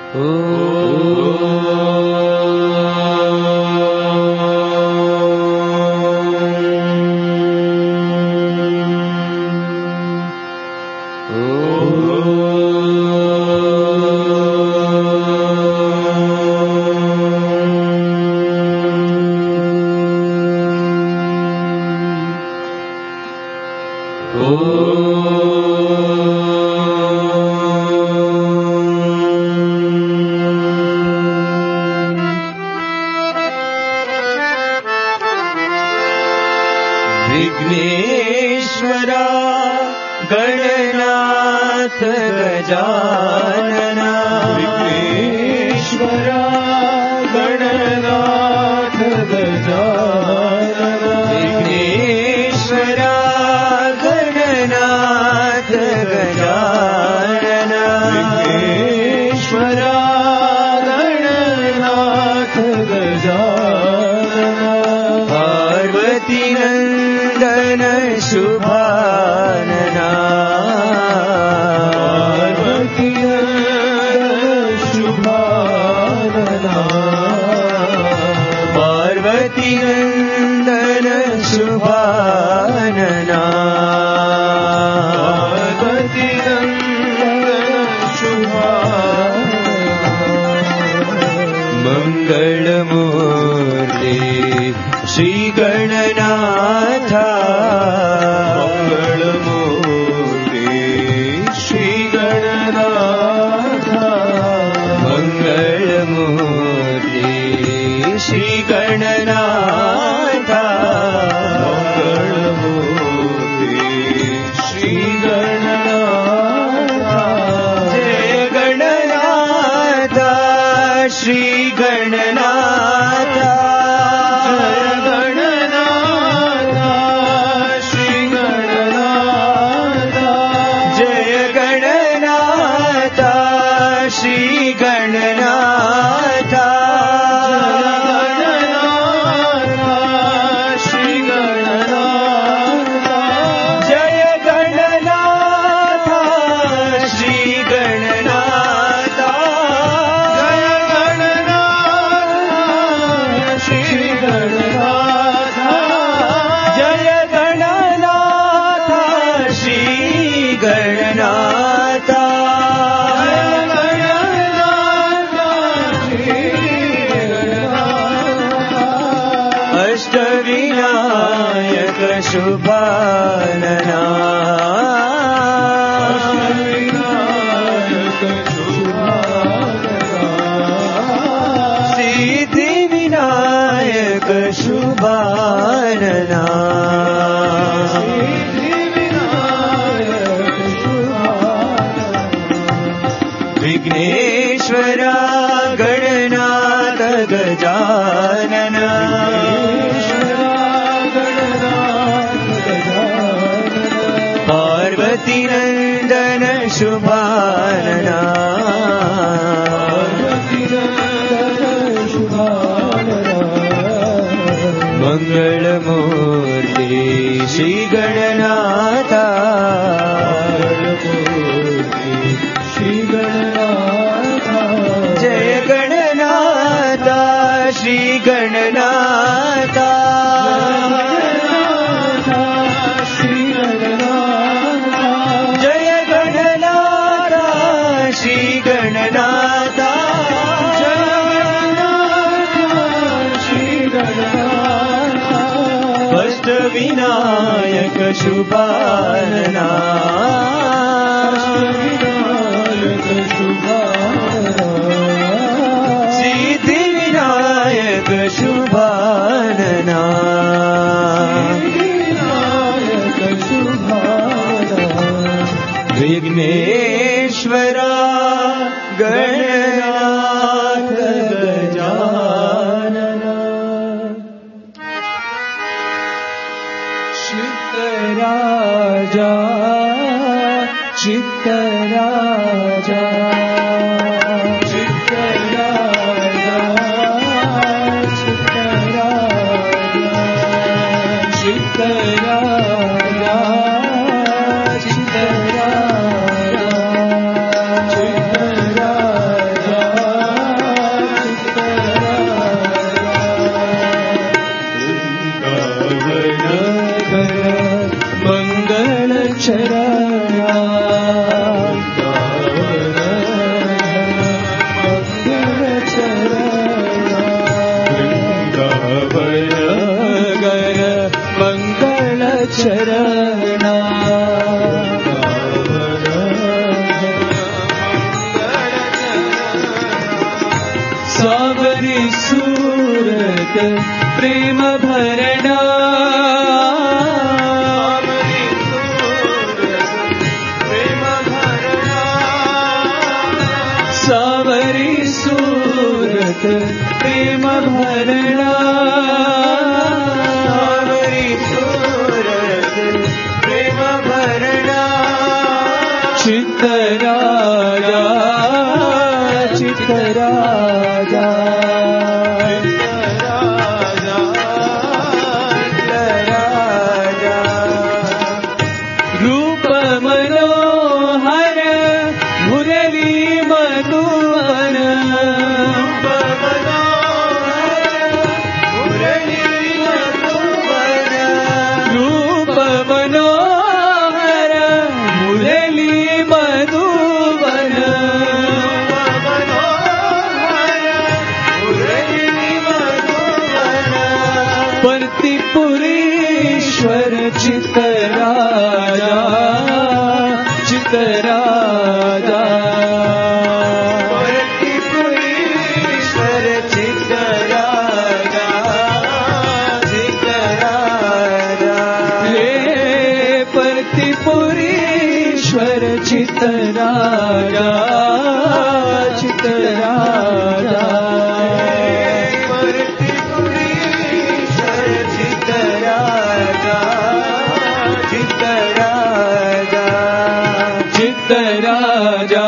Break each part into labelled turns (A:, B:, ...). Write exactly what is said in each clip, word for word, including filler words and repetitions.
A: विघ्नेश्वरा गणनाथ गजानना
B: विघ्नेश्वरा गणनाथ गजानना
A: विघ्नेश्वरा गणनाथ गजानना
B: विघ्नेश्वरा गणनाथ गजानना
A: पार्वती नंदन शुभानना
B: पार्वती नंदन शुभानना
A: पार्वती नंदन शुभानना
B: पार्वती नंदन शुभानना
A: मंगलमूर्ति श्री गणनाथा
B: मंगलमूर्ति श्री गणनाथा
A: मंगलमूर्ति श्री गणनाथा
B: मंगलमूर्ति श्री गणनाथा
A: जय गणनाथा श्री गणनाथा
B: जय गणनाथा श्री गणनाथा
A: जय गणनाथा श्री गणनाथा
B: जय गणनाथा श्री गणनाथा
A: जय गणनाथा श्री गणनाथा अष्टविनायक शुभानना सिद्धि विनायक शुभानना विघ्नेश्वरा गणनाथ गजानना पार्वती नंदन शुभानना मंगलमूर्ति श्री गणनाथा
B: श्री गणनाथा
A: जय गणनाथा श्री गणनाथा
B: श्री गणनाथा
A: जय गणनाथा श्री गणनाथा
B: श्री गणनाथा
A: अष्टविनायक शुभानना सिद्धि विनायक शुभानना विघ्नेश्वरा गणनाथ गजानना
B: चित्तराजा चित्तराजा चित्तराजा चित्तराजा चित्तराजा चित्तराजा चित्तराजा प्रेम भरणा सावरी सूरत प्रेम भरणा
A: सावरी सूरत प्रेम भरणा
B: चित्तराजा चित्तराजा रूप मनोहर मुरली मधुवन रूप मनोहर मुरली मधुवन परतिपुरीश्वर चित्तराजा चित्तराजा
A: परतिपुरीश्वर चित्तराजा चित्तराजा
B: हे परतिपुरीश्वर चित्तराजा चित्तराजा
A: परतिपुरीश्वर चित्तराजा चित्तराजा
B: चित्तराजा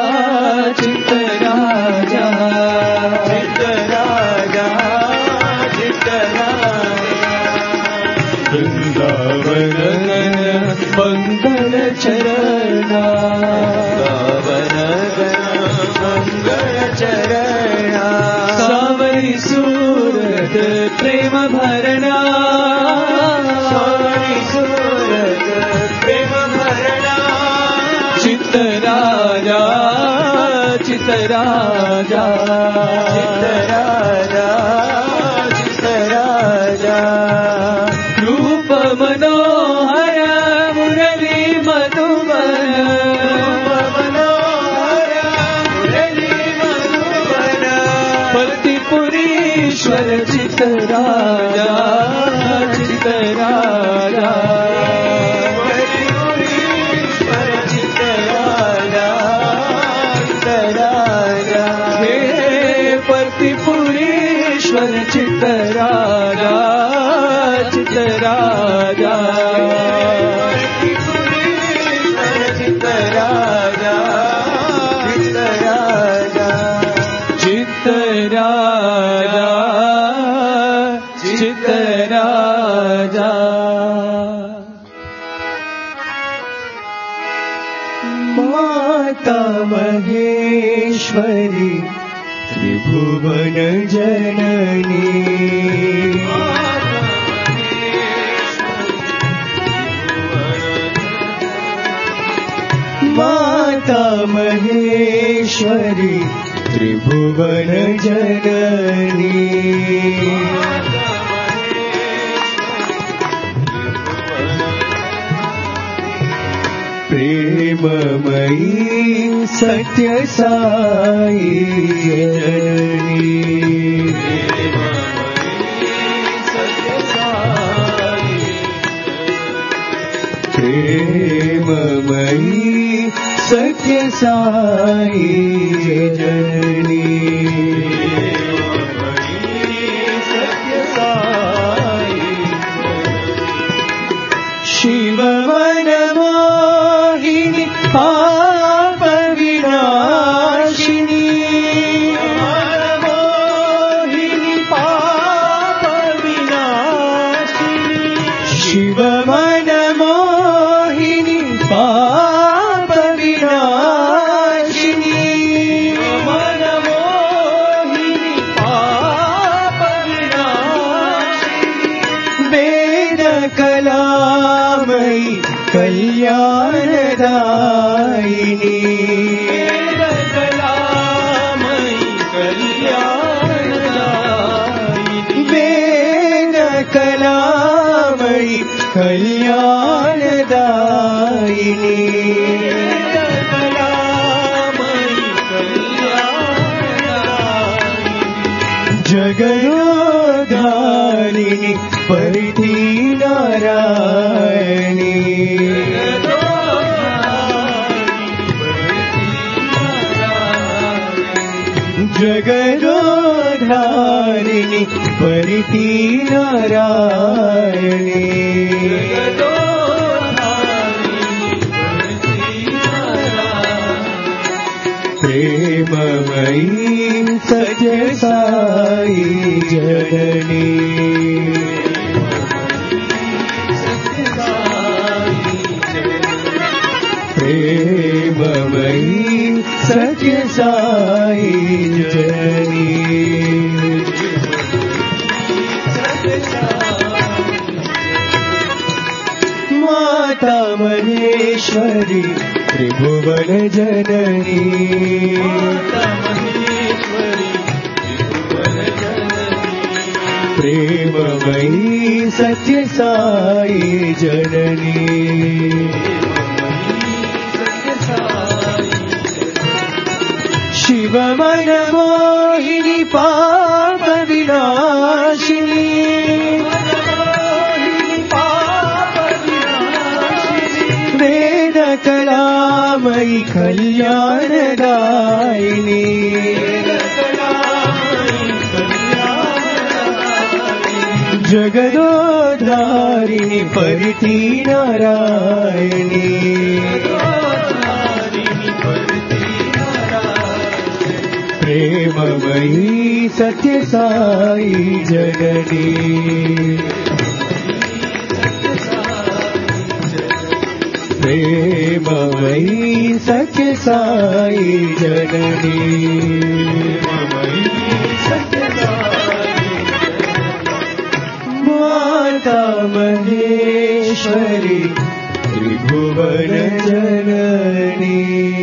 B: चित्तराजा
A: चित्तराजा चित्तराजा
B: वृंदावन मंगल चरणा
A: मंगल चरणा
B: सावरी सूरत प्रेम भरणा
A: सावरी सूरत प्रेम भरणा
B: चित्तराजा चित्तराजा
A: चित्तराजा चित्तराजा
B: रूप मनोहर मुरली मधुवन
A: मनोहर मुरली मधुवन
B: परतिपुरीश्वर चित्तराजा चित्तराजा
A: परतिपुरीश्वर चित्तराजा चित्तराजा
B: हे परतिपुरीश्वर चित्तराजा चित्तराजा
A: परतिपुरीश्वर चित्तराजा चित्तराजा
B: चित्तराजा चित्तराजा
A: माता महेश्वरी त्रिभुवन जननी माता महेश्वरी त्रिभुवन जननी प्रेममयी सत्य साई जननी प्रेममयी सत्य साई जननी सत्य साई शिव मन मोहिनी पाप विनाशिनी मोहिनी पाप विनाशिनी शिव मन मोहिनी पाप विनाशिनी मन मोहिनी पाप विनाशिनी वेद कलामयी कल्याणदायिनी वेद कलामयी कल्याणदायिनी वेद कलामयी कल्याणदायिनी वेद कलामयी कल्याणदायिनी जगन्नाथ जगदोधारिणि परिति नारायणी प्रेममयी सत्य साई जननी प्रेममयी सत्य साई जननी माता महेश्वरी त्रिभुवन जननी प्रेममयी सत्य साई जननी शिव मन मोहिनी पाप विनाशिनी वेद कलामयी कल्याणदायिनी जगदोधारिणि परिति नारायणी प्रेममयी सत्य साई जननी प्रेममयी सत्य साई जननी माता महेश्वरी त्रिभुवन जननी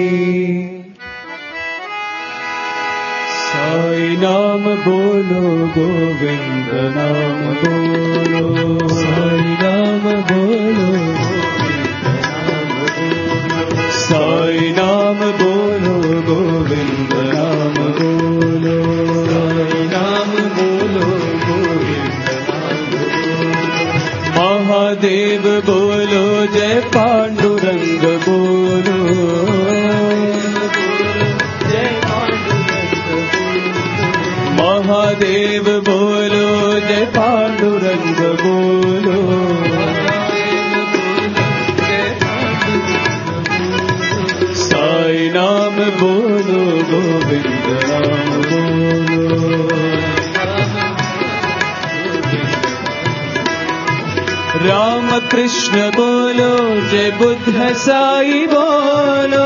A: साई नाम बोलो गोविंद नाम बोलो साई नाम बोलो साई नाम बोलो गोविंद नाम बोलो साई नाम बोलो गोविंद नाम बोलो महादेव बोलो जय पांडुरंग बोलो महादेव बोलो जय पांडुरंग बोलो साई नाम बोलो गोविंद नाम बोलो राम कृष्ण बोलो जय बुद्ध साई बोलो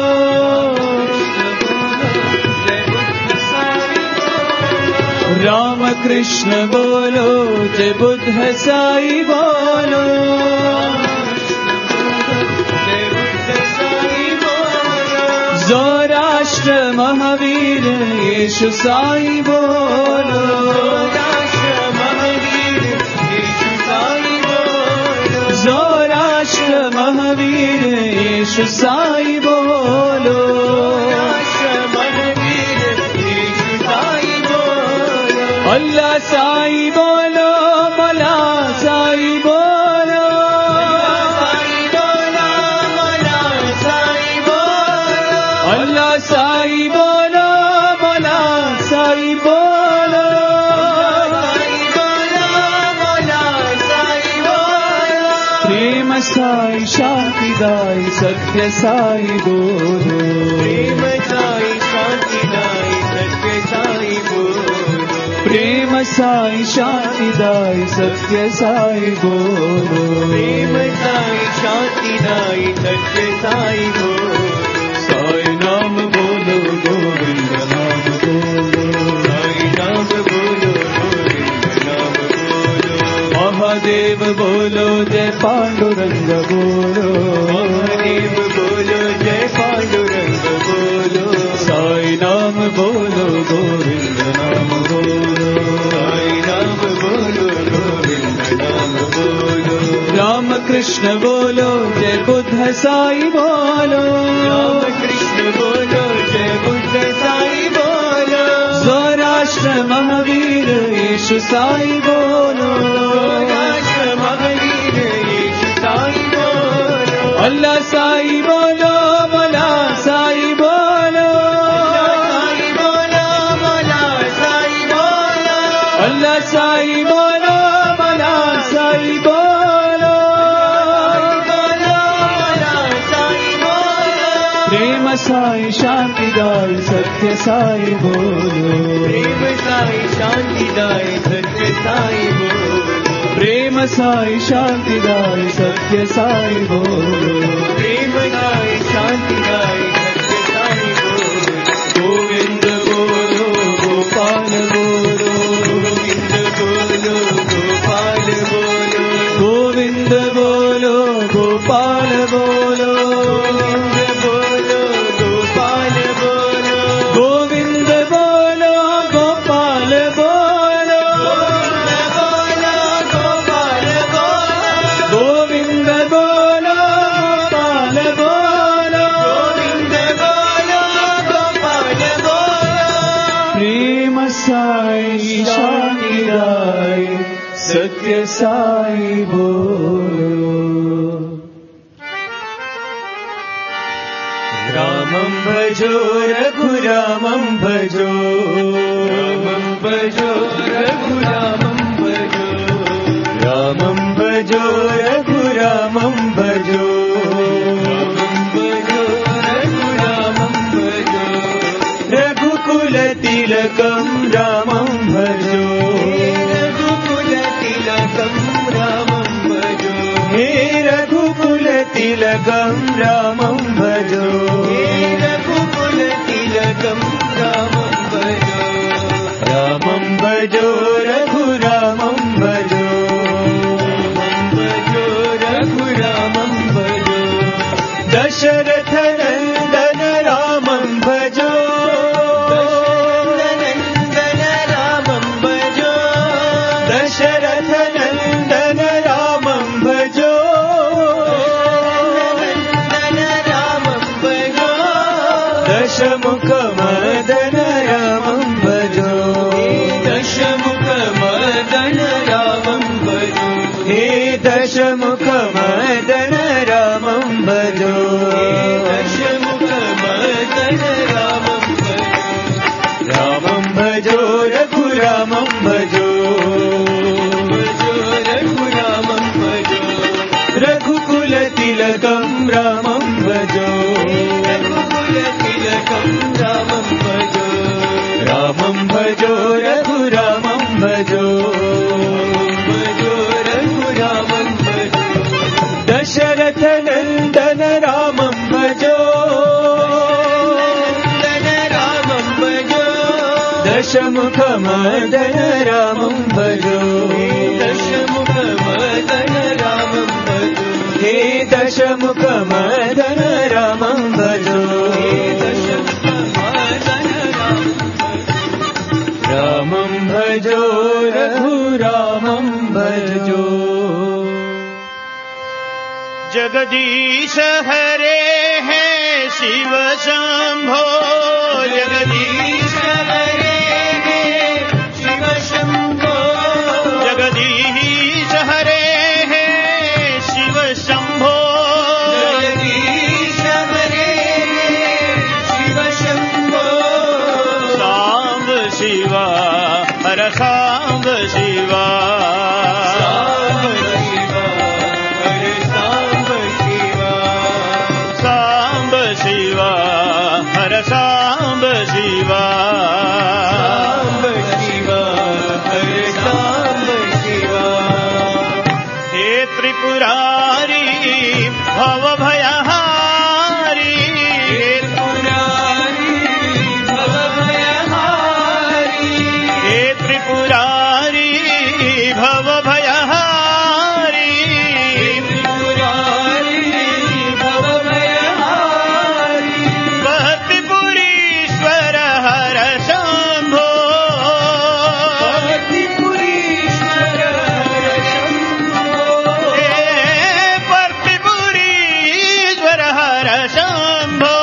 A: राम कृष्ण बोलो जय बुद्ध साई बोलो जोराष्ट्र महावीर यीशु साई बोलो जोराष्ट्र महावीर यीशु साई बोलो अल्लाह साई बोलो मौला साई बोलो अल्लाह साई बोलो मौला साई बोलो प्रेम साई शांति दाई सत्य साई बोलो प्रेम साई शांति दाई सत्य साई बोलो प्रेम साई शांति दाई सत्य साई बोलो प्रेम साई शांति दाई सत्य साई बोलो साई नाम बोलो गोविंद नाम बोलो साई नाम बोलो गोविंद नाम बोलो महादेव बोलो जय पांडुरंग बोलो महादेव बोलो जय पांडुरंग बोलो साई नाम बोलो गोविंद नाम बोलो राम कृष्ण बोलो जय बुद्ध साई बोलो राम कृष्ण बोलो जय बुद्ध साई बोलो जोराष्ट्र महावीर यीशु साई बोलो जोराष्ट्र महावीर यीशु साई बोलो अल्लाह साई बोलो मौला साई बोलो साई बोलो मौला
B: साई शांतिदाई सत्य साई बोलो
A: प्रेम साई शांतिदाई सत्य साई बोलो
B: प्रेम साई शांतिदाई सत्य साई बोलो
A: प्रेम साई शांतिदाई सत्य साई बोलो
B: गोविंद बोलो गोपाल बोलो
A: गोविंद बोलो गोपाल बोलो
B: गोविंद बोलो गोपाल बोलो
A: गोविंद बोलो गोपाल बोलो
B: गोविंद बोलो गोपाल बोलो
A: गोविंद बोलो गोपाल बोलो
B: प्रेम साई शांतिदाई सत्य साई बोलो
A: रामं भजो रघुरामं भजो रामं भजो रघुरामं भजो रामं भजो रघुरामं भजो रामं भजो रघुरामं भजो रघुकुल तिलकं रामं भजो रघुकुल तिलकं रामं भजो हे रघुकुल तिलकं रामं भजो रघुकुल तिलकं रामं भजो रामं भजो रघुरामं भजो रामं भजो रघुरामं भजो दशरथ नन्दन रामं भजो नन्दन रामं भजो दशरथ नन्दन रामं भजो दशमुख मदन रामं भजो दशमुख मदन रामं भजो हे दशमुख मदन रामं भजो दशमुख मदन रामं भजो रामं भजो रघुरामं भजो भजो रघुरामं भजो रघुकुल तिलकं रामं भजो तिलकं रामं भजो रामं भजो रघुरामं भजो भजो रघुरामं भजो दशरथ नन्दन रामं भजो नन्दन रामं भजो दशमुख मदन रामं भजो दशमुख मदन रामं भजो हे दशमुख मदन रामं भजो रामं भजो रघुरामं भजो
C: जगदीश हरे है शिव शंभो जगदीश
A: हरे हे शिव शंभो
C: जगदीश हरे है शिव शंभो
A: जगदीश हरे हे शिव शंभो
C: सांब शिवा हर सांब शिवा
A: सांब शिवा हरे सांब शिवा
C: सांब शिवा हर सांब शिवा
A: सांब शिवा हरे सांब शिवा
C: हे त्रिपुरारी भव भयहारी
A: हे पुरारी भव भयहारी
C: हे त्रिपुरारी भव भयहारी
A: त्रिपुरारी भव भयहारी
C: भक्तिपुरीश्वर हर शंभो
A: भक्तिपुरीश्वर हर शंभो
C: हे भक्तिपुरीश्वर हर शंभो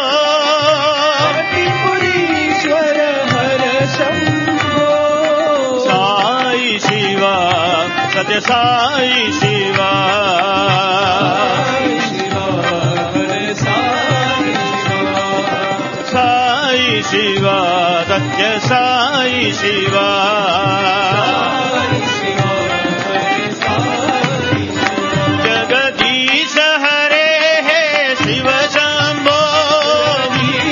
A: भक्तिपुरीश्वर हर शंभो
C: साई शिवा सत्य साई शिवा
A: साई शिवा हरे साई शिवा
C: साई शिवा सत्य साई शिवा
A: साई शिवा हरे साई शिवा
C: जगदीश हरे हे शिव शंभो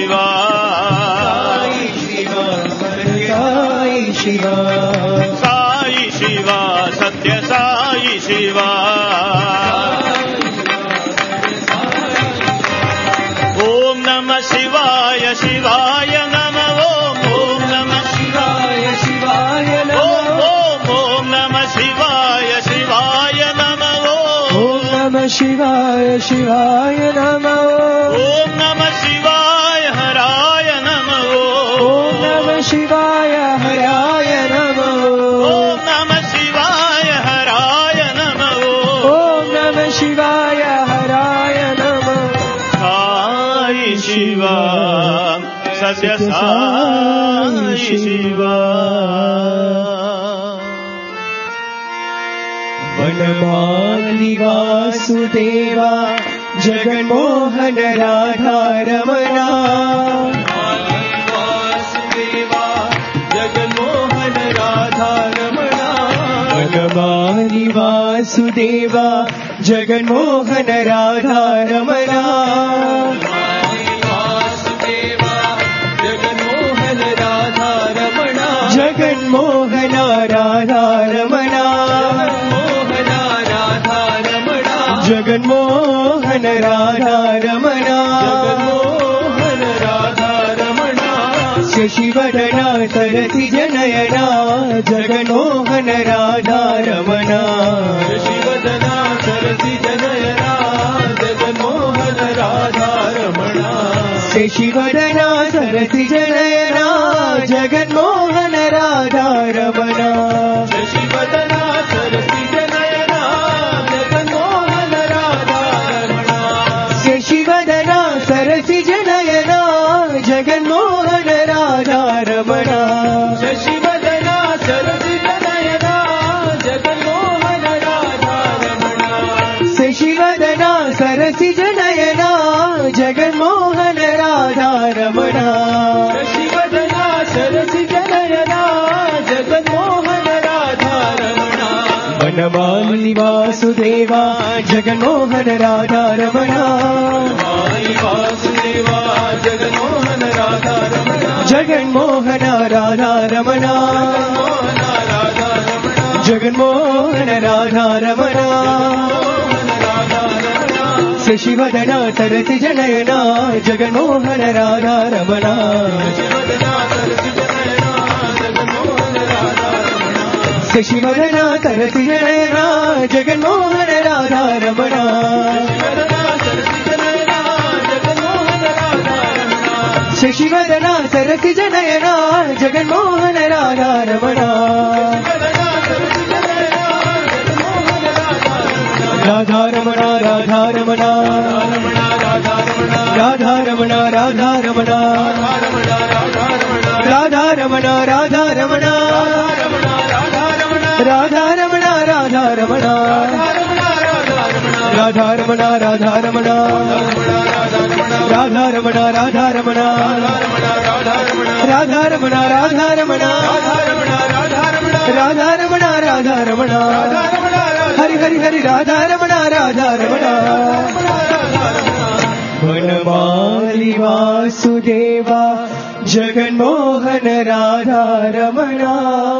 C: शिवा
A: साई शिवा
C: साई शिवा सत्य साई शिवा ओम नमः शिवाय शिवाय नमः ओम ओम नमः
A: शिवाय शिवाय
C: ओम ओम ओम नमः शिवाय शिवाय नमः
A: ओम नमः शिवाय शिवाय नमः
C: ओम नमः शिवाय हराय नमः
A: ओम नमः शिवाय हराय नमः
C: ओम नमः शिवाय हराय नमः
A: ओम नमः शिवाय हराय नमः
C: साई शिवा सत्य साई शिवा
A: वनमाली वासुदेवा जगन्मोहन राधा रमणा वासुदेवा जगन्मोहन राधा रमणा वनमाली वासुदेवा जगन्मोहन राधा रमणा वासुदेवा जगन्मोहन राधा रमणा जगन्मोहन राधा रमणा जगन्मोहन राधा रमणा जगन्मोहन राधा रमणा शशिवदना सरसि जनयना जगन्मोहन राधा रमणा शशिवदना सरसि जनयना जगन्मोहन राधा रमणा शशिवदना सरसि जनयना जगन्मोहन राधा रमणा शशिवदना सरसि जनयना शिवदना सरसि जनयना जगन्मोहन राधा रमणा शशिवदना सरसि जनयना जगन्मोहन राधा रमणा शशिवदना सरसि जनयना जगन्मोहन राधा रमणा शशिवदना सरसि जनयना जगन्मोहन राधा रमणा वनमाली वासुदेवा जगन्मोहन राधा रमणा वासुदेवा जगन्मोहन राधा रमणा जगन्मोहन राधा रमणा जगन्मोहन राधा रमणा शशिवदना सरसि जनयना जगन्मोहन राधा रमणा शशिवदना सरसि जनयना जगन्मोहन राधा रमणा शशिवदना सरसि जनयना जगन्मोहन राधा रमणा राधा रमणा राधा रमणा राधा रमणा राधा रमणा राधा रमणा राधा रमणा राधा रमणा राधा रमणा राधा रमणा राधा रमणा राधा रमणा राधा रमणा राधा रमणा राधा रमणा राधा रमणा राधा रमणा हरि हरि हरि राधा रमणा राधा रमणा वनमाली वासुदेवा जगन्मोहन राधा रमणा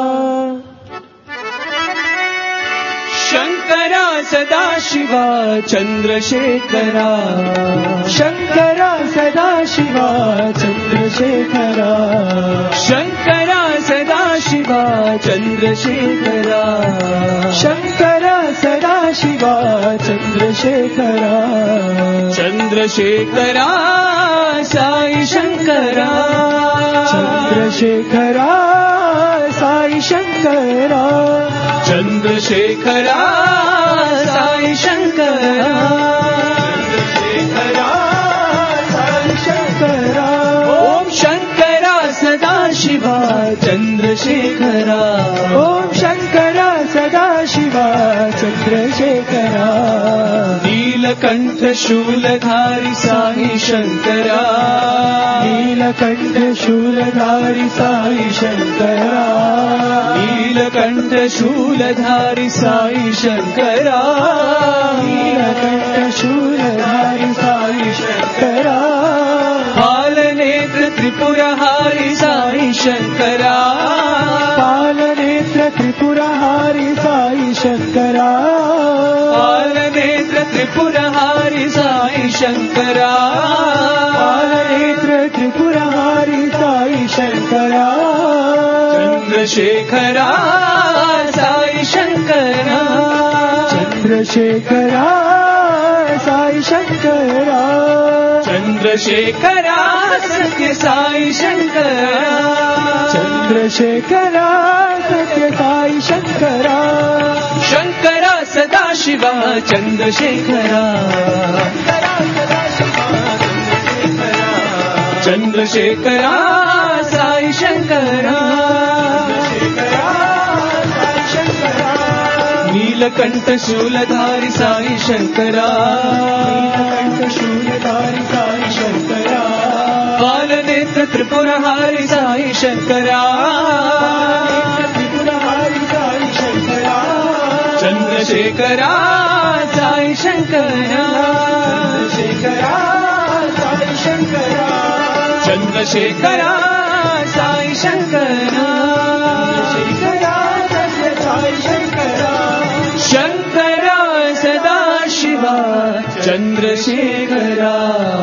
A: शंकरा सदाशिवा चंद्रशेखरा शंकरा सदाशिवा चंद्रशेखरा शंकरा सदाशिवा चंद्रशेखरा शंकरा सदाशिवा चंद्रशेखरा चंद्रशेखरा साई शंकरा चंद्रशेखरा साई शंकरा चंद्रशेखरा साई शंकरा चंद्रशेखरा साई शंकरा ओम शंकरा सदाशिवा चंद्रशेखरा ओम शंकरा सदाशिवा चंद्रशेखरा नीलकंठ शूलधारी साई शंकरा नीलकंठ शूलधारी साई शंकरा नीलकंठ शूलधारी साई शंकरा नीलकंठ शूलधारी साई शंकरा पालने त्रिपुरहारी साई शंकरा
B: पालनेत्र त्रिपुरहारी साई शंकरा
A: पालनेत्र त्रिपुरहारी साई शंकरा
B: पालनेत्र त्रिपुरहारी साई शंकरा
A: चंद्रशेखरा साई शंकरा
B: चंद्रशेखरा साई शंकरा
A: चंद्रशेखरा सत्य साई शंकरा
B: चंद्रशेखरा सत्य साई शंकरा
A: शंकरा सदाशिवा चंद्रशेखरा चंद्रशेखरा साई शंकरा नीलकंठ शूलधारी साई शंकरा
B: नीलकंठ शूलधारी साई शंकरा
A: बालनेत्र त्रिपुरहारी साई शंकरा
B: त्रिपुरहारी साई शंकरा
A: चंद्रशेखरा साई शंकरा
B: चंद्रशेखरा साई शंकरा
A: चंद्रशेखरा साई शंकरा
B: शंकरा सत्य साई शंकरा
A: शंकरा सदाशिवा चंद्रशेखरा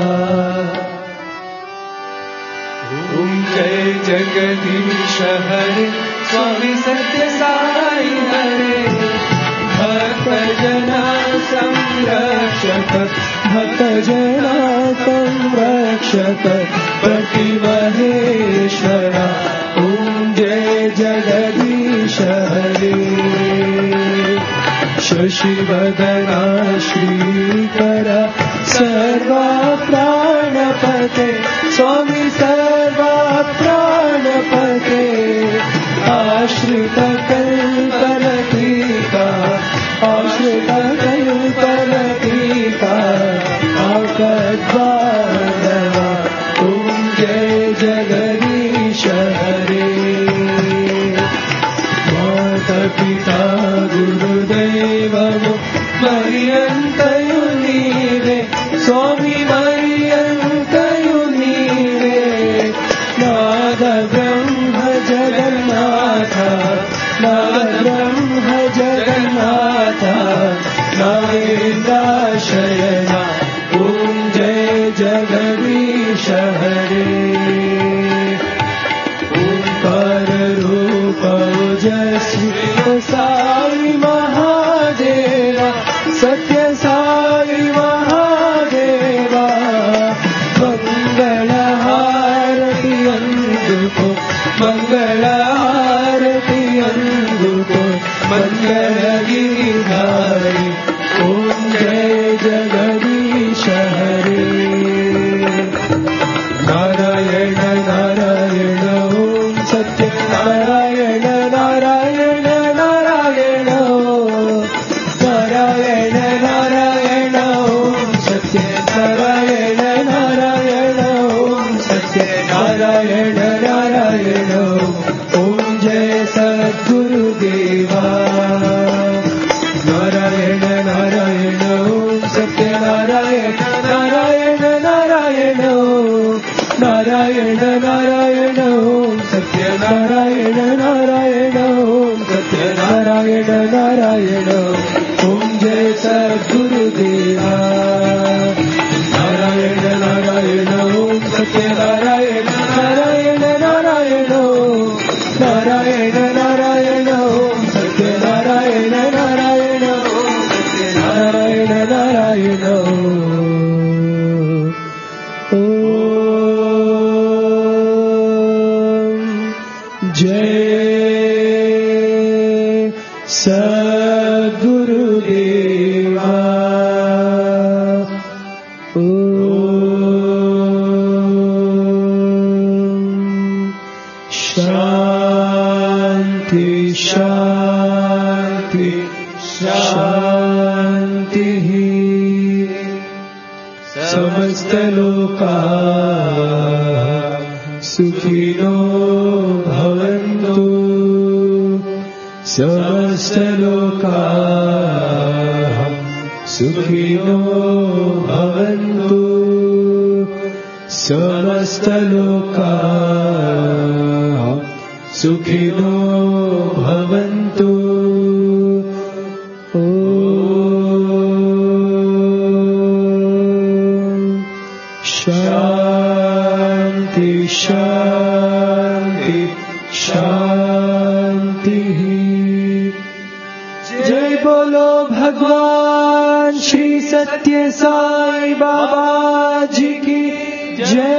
A: ओम जय जगदीश हरे स्वामी सत्य साई हरे भक्त जना संरक्षक
B: भक्त जना संरक्षक पतिमहेश्वरा ओम जय जगदीश हरे शशिवदना श्रीकरा सर्वा प्राणपते स्वामी सर्वा प्राणपते आश्रित कल्पलतिका आश्रित कल्पलतिका आपद्बांधवा ओम जय जगदीश हरे माता पिता गुरुदेवमो मरियन्तयु नीवे स्वामी मरियन्तयु नीवे नाद ब्रह्म जगन्नाथ नाद ब्रह्म जगन्नाथ नागेन्द्राशयना ओम जय जगदीश हरे ओंकार रूप ओजस्वी साई महादेवा सत्य साई महादेवा मंगल हारति अंदुको मंगल हारति अंदुको मंगल गिरिधारी ओम जय जगदीश हरे नारायण नारायण ओम सत्य नारायण नारायण नारायण नारायण नारायण ओम सत्य नारायण नारायण ओम सत्य नारायण नारायण ओम जय सद्गुरुदेवा नारायण नारायण ओम सत्य नारायण नारायण नारायण नारायण नारायण ओम सत्य नारायण नारायण ओम सत्य नारायण नारायण ओम जय सद्गुरुदेवा नारायण नारायण ओम सत्य नारायण नारायण नारायण नारायण नारायण ओम सत्य नारायण नारायण ओम सत्य नारायण नारायण जय सद्गुरुदेवा शांति शांति शांति समस्त लोका सुखिनो भवन्तु समस्त लोका सुखिनो भवन्तु समस्त लोका सुखिनो भवन्तु। ॐ शान्ति शान्ति शान्तिः। जय बोलो भगवान श्री सत्य साई बाबा जी की जय।